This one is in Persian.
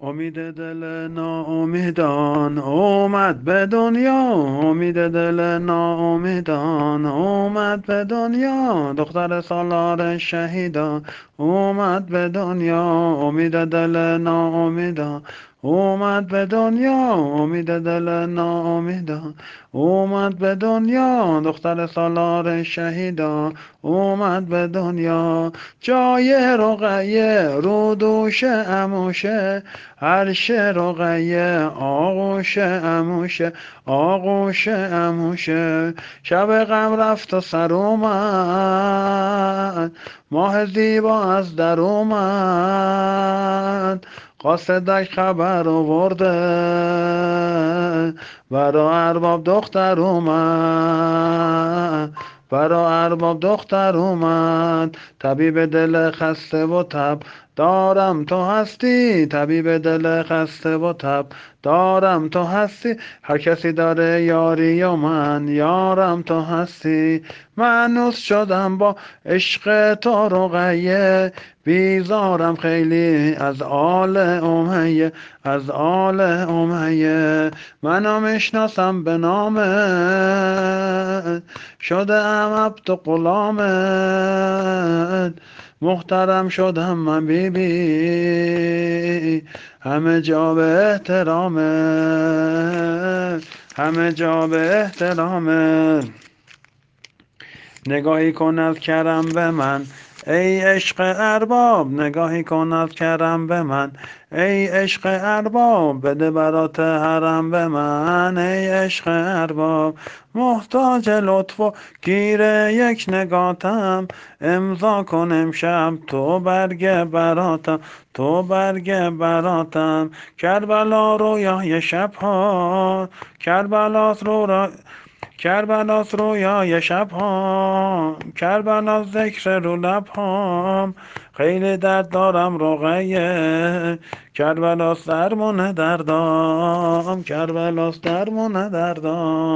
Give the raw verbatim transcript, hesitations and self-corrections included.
امید دل ناامیدان اومد به دنیا، امید دل ناامیدان اومد به دنیا، دختر سالار شهیدان اومد به دنیا. امید دل ناامیدان اومد به دنیا، امید دل ناامیدان اومد به دنیا، دختر سالار شهیدان اومد به دنیا. جای رقیه رو دوش اموشه، عرش رقیه آغوش اموشه، آغوش اموشه. شب غم رفت و سر اومد، ماه زیبا از در اومد، قاصدک خبر آورده برا ارباب دختر اومد، برا ارباب دختر اومد. طبیب دل خسته و تب دارم تو هستی، طبیب دل خسته و تب دارم تو هستی. هر کسی داره یاری و من یارم تو هستی. مانوس شدم با عشق تو رقیه، بیزارم خیلی از آل امیه، از آل امیه. منو میشناسم به نامت، شده ام عبد و غلامت، محترم شدم من بی بی، همه جا به احترامت، همه جا به احترامت. نگاهی کن از کرم به من ای عشق ارباب، نگاهی کن از کرم به من ای عشق ارباب، بده برات حرم به من ای عشق ارباب. محتاج لطف و گیر یک نگاتم، امضا کن امشب تو برگ براتم، تو برگ براتم. کربلا رویای شبها، کربلاس رو را کربلاس رویای شبها، کربلاس ذکر رو لبهام. خیلی درد دارم رقیه، کربلاس درمون دردام، کربلاس درمون دردام.